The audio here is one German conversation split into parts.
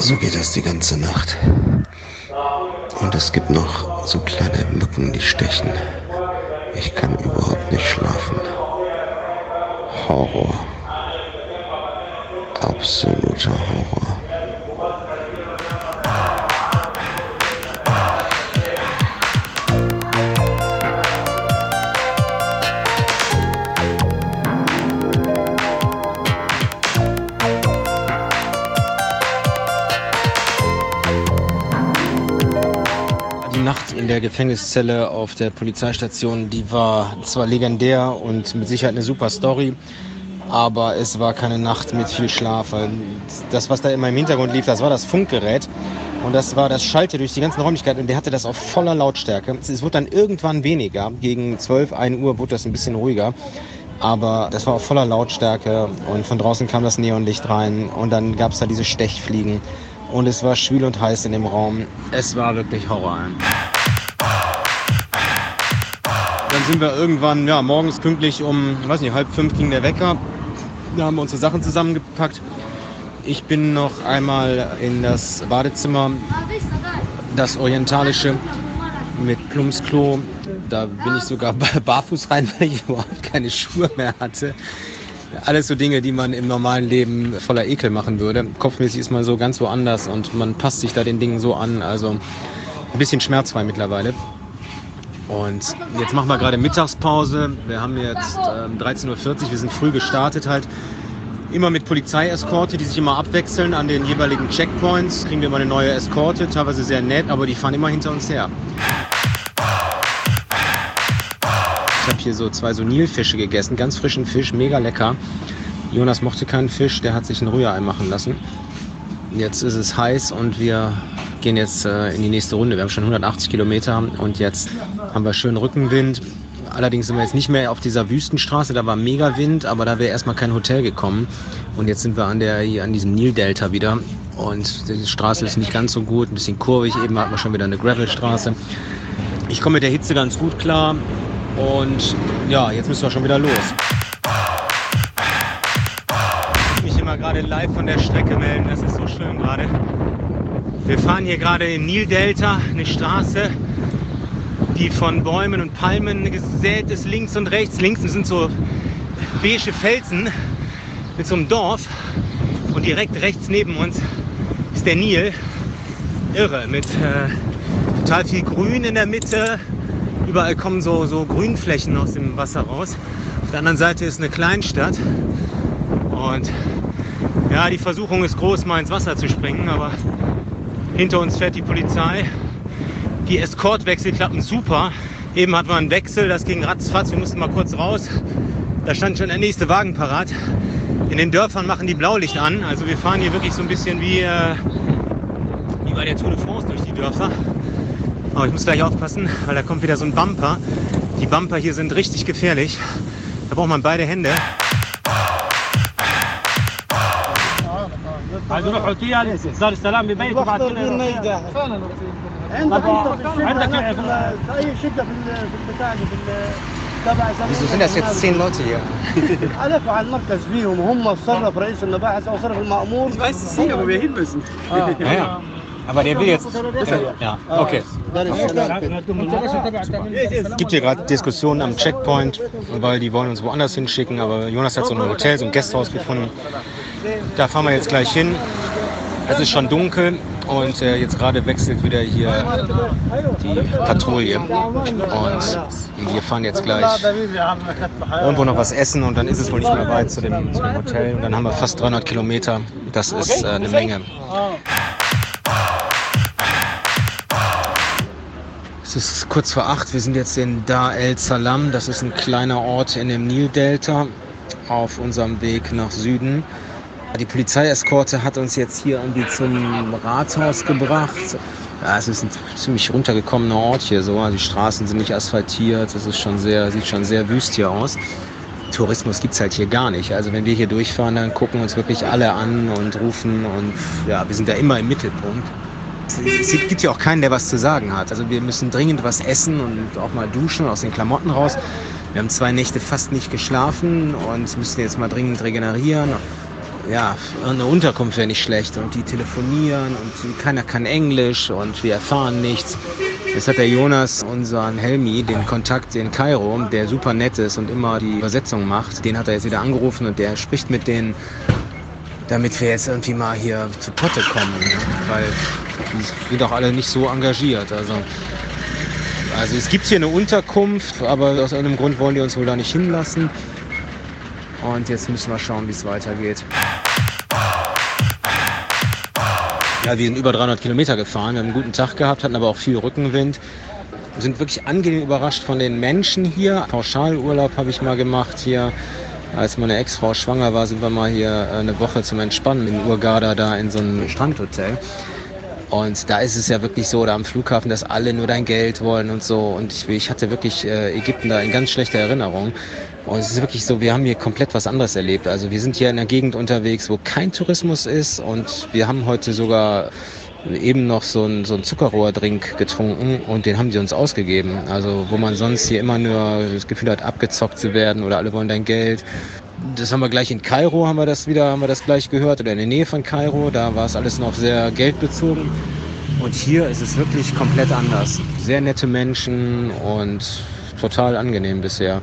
So geht das die ganze Nacht. Und es gibt noch so kleine Mücken, die stechen. Ich kann überhaupt nicht schlafen. Horror. Absoluter Horror. Die Nacht in der Gefängniszelle auf der Polizeistation, die war zwar legendär und mit Sicherheit eine super Story, aber es war keine Nacht mit viel Schlaf. Das, was da immer im Hintergrund lief, das war das Funkgerät und das schallte durch die ganzen Räumlichkeiten und der hatte das auf voller Lautstärke. Es wurde dann irgendwann weniger, gegen 12, 1 Uhr wurde das ein bisschen ruhiger, aber das war auf voller Lautstärke und von draußen kam das Neonlicht rein und dann gab es da diese Stechfliegen. Und es war schwül und heiß in dem Raum. Es war wirklich Horror. Dann sind wir irgendwann, morgens pünktlich um, 4:30 ging der Wecker. Da haben wir unsere Sachen zusammengepackt. Ich bin noch einmal in das Badezimmer, das orientalische mit Plumpsklo. Da bin ich sogar barfuß rein, weil ich überhaupt keine Schuhe mehr hatte. Alles so Dinge, die man im normalen Leben voller Ekel machen würde. Kopfmäßig ist man so ganz woanders und man passt sich da den Dingen so an. Also ein bisschen schmerzfrei mittlerweile. Und jetzt machen wir gerade Mittagspause. Wir haben jetzt 13:40 Uhr, wir sind früh gestartet halt. Immer mit Polizeieskorte, die sich immer abwechseln an den jeweiligen Checkpoints. Kriegen wir immer eine neue Eskorte, teilweise sehr nett, aber die fahren immer hinter uns her. Ich habe hier so 2 Nilfische gegessen, ganz frischen Fisch, mega lecker. Jonas mochte keinen Fisch, der hat sich ein Rührei machen lassen. Jetzt ist es heiß und wir gehen jetzt in die nächste Runde. Wir haben schon 180 Kilometer und jetzt haben wir schön Rückenwind. Allerdings sind wir jetzt nicht mehr auf dieser Wüstenstraße, da war mega Wind, aber da wäre erstmal kein Hotel gekommen. Und jetzt sind wir an diesem Nildelta wieder und die Straße ist nicht ganz so gut, ein bisschen kurvig, eben hatten wir schon wieder eine Gravelstraße. Ich komme mit der Hitze ganz gut klar. Und ja, jetzt müssen wir schon wieder los. Ich muss mich immer gerade live von der Strecke melden, das ist so schön gerade. Wir fahren hier gerade im Nildelta, eine Straße, die von Bäumen und Palmen gesät ist, links und rechts. Links sind so beige Felsen mit so einem Dorf und direkt rechts neben uns ist der Nil. Irre, mit total viel Grün in der Mitte. Überall kommen so Grünflächen aus dem Wasser raus. Auf der anderen Seite ist eine Kleinstadt. Und ja, die Versuchung ist groß, mal ins Wasser zu springen. Aber hinter uns fährt die Polizei. Die Eskortwechsel klappen super. Eben hatten wir einen Wechsel, das ging ratzfatz. Wir mussten mal kurz raus. Da stand schon der nächste Wagen parat. In den Dörfern machen die Blaulicht an. Also wir fahren hier wirklich so ein bisschen wie bei der Tour de France durch die Dörfer. Aber ich muss gleich aufpassen, weil da kommt wieder so ein Bumper. Die Bumper hier sind richtig gefährlich. Da braucht man beide Hände. Wieso sind das jetzt 10 Leute hier? Ich weiß es nicht, aber wir hin müssen. Ja. Aber der will jetzt... Ja, okay. Es gibt hier gerade Diskussionen am Checkpoint, weil die wollen uns woanders hinschicken, aber Jonas hat so ein Hotel, so ein Gasthaus gefunden. Da fahren wir jetzt gleich hin. Es ist schon dunkel und jetzt gerade wechselt wieder hier die Patrouille. Und wir fahren jetzt gleich irgendwo noch was essen und dann ist es wohl nicht mehr weit zu dem Hotel. Und dann haben wir fast 300 Kilometer. Das ist eine Menge. Es ist kurz vor 8, wir sind jetzt in Dar el Salam, das ist ein kleiner Ort in dem Nildelta auf unserem Weg nach Süden. Die Polizeieskorte hat uns jetzt hier irgendwie zum Rathaus gebracht. Ja, es ist ein ziemlich runtergekommener Ort hier so, die Straßen sind nicht asphaltiert, es ist sieht schon sehr wüst hier aus. Tourismus gibt es halt hier gar nicht. Also wenn wir hier durchfahren, dann gucken uns wirklich alle an und rufen und ja, wir sind da immer im Mittelpunkt. Es gibt ja auch keinen, der was zu sagen hat. Also wir müssen dringend was essen und auch mal duschen und aus den Klamotten raus. Wir haben 2 Nächte fast nicht geschlafen und müssen jetzt mal dringend regenerieren. ja, eine Unterkunft wäre nicht schlecht und die telefonieren und keiner kann Englisch und wir erfahren nichts. Jetzt hat der Jonas unseren Helmi, den Kontakt in Kairo, der super nett ist und immer die Übersetzung macht, den hat er jetzt wieder angerufen und der spricht mit denen, damit wir jetzt irgendwie mal hier zu Potte kommen, ne? Weil die sind auch alle nicht so engagiert. Also es gibt hier eine Unterkunft, aber aus irgendeinem Grund wollen die uns wohl da nicht hinlassen. Und jetzt müssen wir schauen, wie es weitergeht. Ja, wir sind über 300 Kilometer gefahren, wir haben einen guten Tag gehabt, hatten aber auch viel Rückenwind. Wir sind wirklich angenehm überrascht von den Menschen hier. Pauschalurlaub habe ich mal gemacht hier. Als meine Ex-Frau schwanger war, sind wir mal hier eine Woche zum Entspannen in Hurghada da in so einem Strandhotel. Und da ist es ja wirklich so, da am Flughafen, dass alle nur dein Geld wollen und so. Und ich hatte wirklich Ägypten da in ganz schlechter Erinnerung. Und es ist wirklich so, wir haben hier komplett was anderes erlebt. Also wir sind hier in einer Gegend unterwegs, wo kein Tourismus ist. Und wir haben heute sogar eben noch so einen Zuckerrohrdrink getrunken und den haben die uns ausgegeben. Also wo man sonst hier immer nur das Gefühl hat, abgezockt zu werden oder alle wollen dein Geld. Das haben wir gleich in Kairo, haben wir das gleich gehört, oder in der Nähe von Kairo. Da war es alles noch sehr geldbezogen. Und hier ist es wirklich komplett anders. Sehr nette Menschen und total angenehm bisher.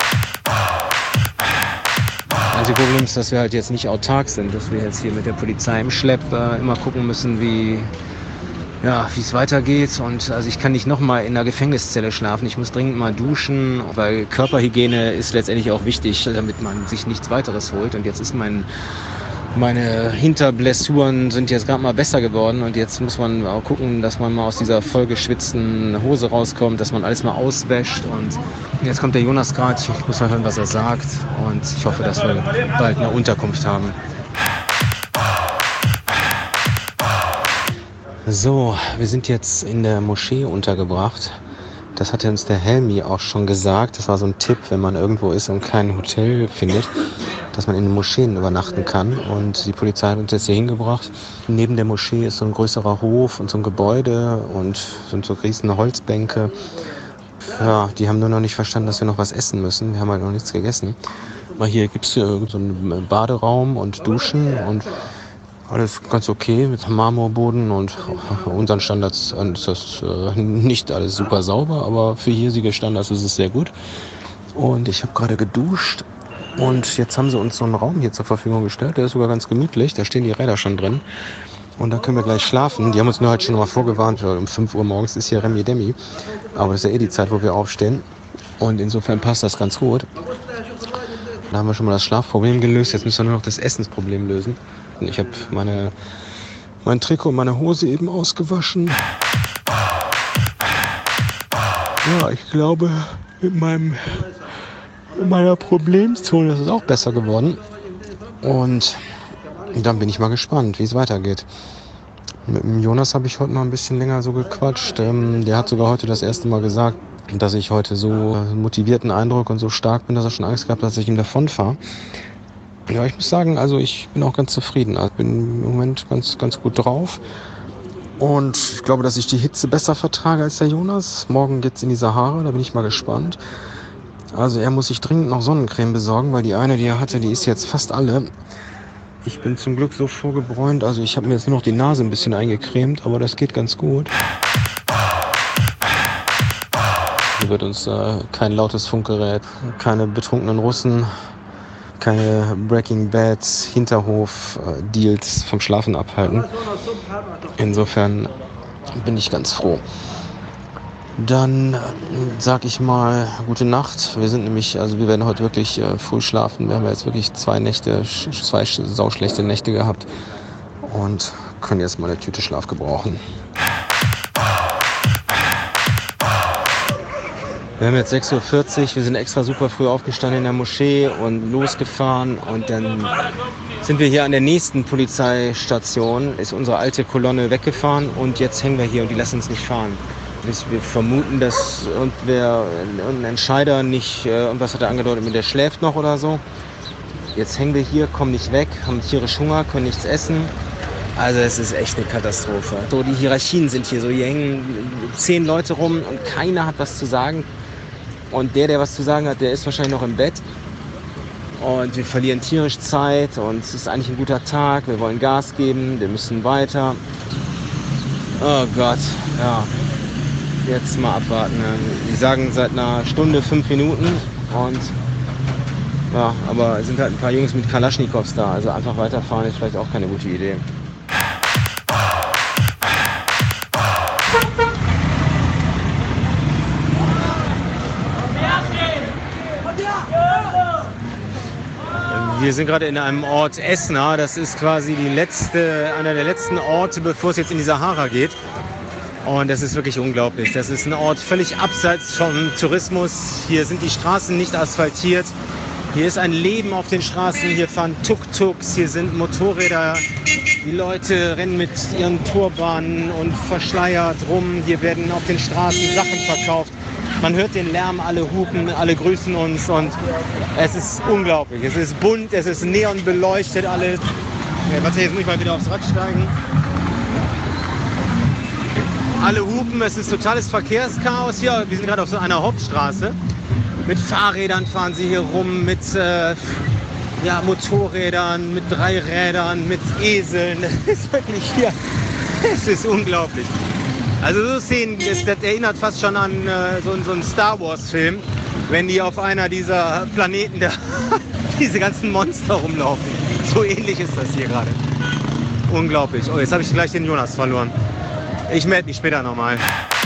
Das einzige Problem ist, dass wir halt jetzt nicht autark sind, dass wir jetzt hier mit der Polizei im Schlepp immer gucken müssen, wie es weitergeht. Und also ich kann nicht nochmal in einer Gefängniszelle schlafen. Ich muss dringend mal duschen, weil Körperhygiene ist letztendlich auch wichtig, damit man sich nichts weiteres holt. Und jetzt ist meine Hinterblessuren sind jetzt gerade mal besser geworden und jetzt muss man auch gucken, dass man mal aus dieser vollgeschwitzten Hose rauskommt, dass man alles mal auswäscht. Und jetzt kommt der Jonas gerade, ich muss mal hören, was er sagt, und ich hoffe, dass wir bald eine Unterkunft haben. So, wir sind jetzt in der Moschee untergebracht. Das hatte uns der Helmi auch schon gesagt. Das war so ein Tipp, wenn man irgendwo ist und kein Hotel findet, dass man in den Moscheen übernachten kann. Und die Polizei hat uns jetzt hier hingebracht. Neben der Moschee ist so ein größerer Hof und so ein Gebäude und sind so riesen Holzbänke. Ja, die haben nur noch nicht verstanden, dass wir noch was essen müssen. Wir haben halt noch nichts gegessen. Aber hier gibt es so einen Baderaum und Duschen und alles ganz okay mit Marmorboden und unseren Standards ist das nicht alles super sauber, aber für hiesige Standards ist es sehr gut. Und ich habe gerade geduscht und jetzt haben sie uns so einen Raum hier zur Verfügung gestellt. Der ist sogar ganz gemütlich, da stehen die Räder schon drin. Und da können wir gleich schlafen. Die haben uns nur halt schon mal vorgewarnt, um 5 Uhr morgens ist hier Remi Demi. Aber das ist ja die Zeit, wo wir aufstehen. Und insofern passt das ganz gut. Da haben wir schon mal das Schlafproblem gelöst. Jetzt müssen wir nur noch das Essensproblem lösen. Ich habe mein Trikot und meine Hose eben ausgewaschen. Ja, ich glaube, mit meiner Problemzone ist es auch besser geworden. Und dann bin ich mal gespannt, wie es weitergeht. Mit dem Jonas habe ich heute mal ein bisschen länger so gequatscht. Der hat sogar heute das erste Mal gesagt, dass ich heute so motivierten Eindruck und so stark bin, dass er schon Angst gehabt hat, dass ich ihm davonfahre. Ja, ich muss sagen, also ich bin auch ganz zufrieden. Ich bin im Moment ganz, ganz gut drauf. Und ich glaube, dass ich die Hitze besser vertrage als der Jonas. Morgen geht's in die Sahara, da bin ich mal gespannt. Also er muss sich dringend noch Sonnencreme besorgen, weil die eine, die er hatte, die ist jetzt fast alle. Ich bin zum Glück so vorgebräunt, also ich habe mir jetzt nur noch die Nase ein bisschen eingecremt, aber das geht ganz gut. Hier wird uns kein lautes Funkgerät, keine betrunkenen Russen, keine Breaking Bad Hinterhof-Deals vom Schlafen abhalten. Insofern bin ich ganz froh. Dann sag ich mal gute Nacht. Wir werden heute wirklich früh schlafen. Wir haben ja jetzt wirklich 2 sauschlechte Nächte gehabt und können jetzt mal eine Tüte Schlaf gebrauchen. Wir haben jetzt 6:40 Uhr, wir sind extra super früh aufgestanden in der Moschee und losgefahren und dann sind wir hier an der nächsten Polizeistation, ist unsere alte Kolonne weggefahren und jetzt hängen wir hier und die lassen uns nicht fahren. Wir vermuten, dass irgendein Entscheider nicht, irgendwas hat er angedeutet, der schläft noch oder so. Jetzt hängen wir hier, kommen nicht weg, haben tierisch Hunger, können nichts essen. Also es ist echt eine Katastrophe. So, die Hierarchien sind hier so, hier hängen 10 Leute rum und keiner hat was zu sagen. Und der was zu sagen hat, der ist wahrscheinlich noch im Bett. Und wir verlieren tierisch Zeit und es ist eigentlich ein guter Tag. Wir wollen Gas geben, wir müssen weiter. Oh Gott, ja. Jetzt mal abwarten. Die sagen seit einer Stunde 5 Minuten und ja, aber es sind halt ein paar Jungs mit Kalaschnikows da. Also einfach weiterfahren ist vielleicht auch keine gute Idee. Wir sind gerade in einem Ort Esna. Das ist quasi einer der letzten Orte, bevor es jetzt in die Sahara geht. Und das ist wirklich unglaublich. Das ist ein Ort völlig abseits vom Tourismus. Hier sind die Straßen nicht asphaltiert. Hier ist ein Leben auf den Straßen. Hier fahren Tuk-Tuks, hier sind Motorräder. Die Leute rennen mit ihren Turbanen und verschleiert rum. Hier werden auf den Straßen Sachen verkauft. Man hört den Lärm, alle hupen, alle grüßen uns und es ist unglaublich. Es ist bunt, es ist neonbeleuchtet alles. Ja, warte, jetzt muss ich mal wieder aufs Rad steigen. Alle hupen, es ist totales Verkehrschaos hier. Wir sind gerade auf so einer Hauptstraße. Mit Fahrrädern fahren sie hier rum, mit Motorrädern, mit Dreirädern, mit Eseln. Das ist wirklich hier, es ist unglaublich. Also so Szenen, das erinnert fast schon an so einen Star Wars Film, wenn die auf einer dieser Planeten da diese ganzen Monster rumlaufen. So ähnlich ist das hier gerade. Unglaublich. Oh, jetzt habe ich gleich den Jonas verloren. Ich melde mich später nochmal.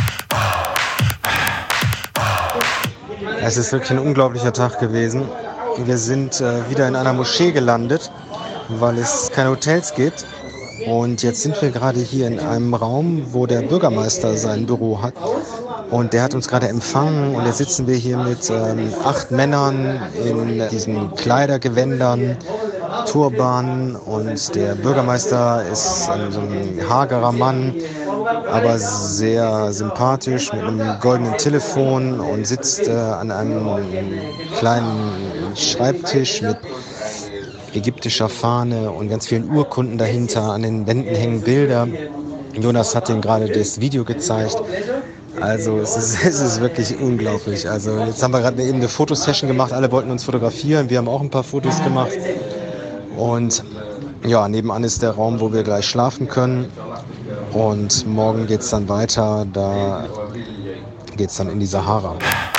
Es ist wirklich ein unglaublicher Tag gewesen. Wir sind wieder in einer Moschee gelandet, weil es keine Hotels gibt. Und jetzt sind wir gerade hier in einem Raum, wo der Bürgermeister sein Büro hat. Und der hat uns gerade empfangen. Und jetzt sitzen wir hier mit 8 Männern in diesen Kleidergewändern, Turbanen. Und der Bürgermeister ist so ein hagerer Mann, aber sehr sympathisch mit einem goldenen Telefon und sitzt an einem kleinen Schreibtisch mit ägyptischer Fahne und ganz vielen Urkunden dahinter. An den Wänden hängen Bilder. Jonas hat ihm gerade das Video gezeigt. Also es ist wirklich unglaublich. Also jetzt haben wir gerade eben eine Fotosession gemacht. Alle wollten uns fotografieren. Wir haben auch ein paar Fotos gemacht. Und ja, nebenan ist der Raum, wo wir gleich schlafen können. Und morgen geht es dann weiter. Da geht es dann in die Sahara.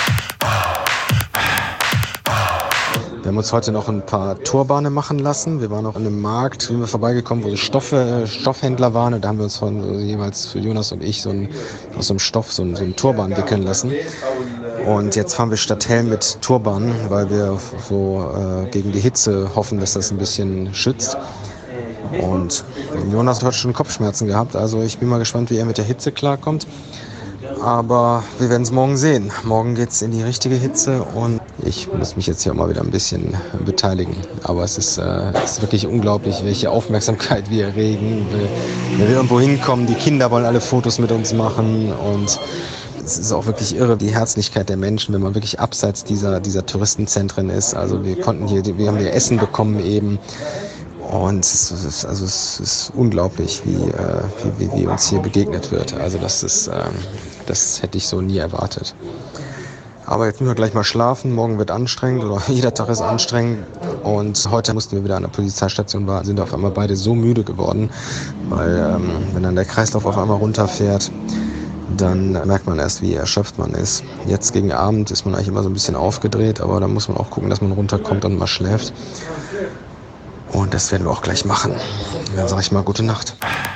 Wir haben uns heute noch ein paar Turbane machen lassen. Wir waren noch an einem Markt, sind wir vorbeigekommen, wo Stoffhändler waren. Und da haben wir uns von jeweils für Jonas und ich aus so einem Stoff so einen Turban wickeln lassen. Und jetzt fahren wir statt Helm mit Turban, weil wir so gegen die Hitze hoffen, dass das ein bisschen schützt. Und Jonas hat heute schon Kopfschmerzen gehabt. Also ich bin mal gespannt, wie er mit der Hitze klarkommt. Aber wir werden es morgen sehen. Morgen geht es in die richtige Hitze und ich muss mich jetzt hier auch mal wieder ein bisschen beteiligen. Aber es ist wirklich unglaublich, welche Aufmerksamkeit wir erregen. Wenn wir irgendwo hinkommen, die Kinder wollen alle Fotos mit uns machen und es ist auch wirklich irre, die Herzlichkeit der Menschen, wenn man wirklich abseits dieser Touristenzentren ist. Also wir haben hier Essen bekommen eben. Und es ist unglaublich, wie uns hier begegnet wird. Also das hätte ich so nie erwartet. Aber jetzt müssen wir gleich mal schlafen. Morgen wird anstrengend oder jeder Tag ist anstrengend. Und heute mussten wir wieder an der Polizeistation warten. Sind auf einmal beide so müde geworden, weil wenn dann der Kreislauf auf einmal runterfährt, dann merkt man erst, wie erschöpft man ist. Jetzt gegen Abend ist man eigentlich immer so ein bisschen aufgedreht, aber da muss man auch gucken, dass man runterkommt und mal schläft. Und das werden wir auch gleich machen. Dann sage ich mal gute Nacht.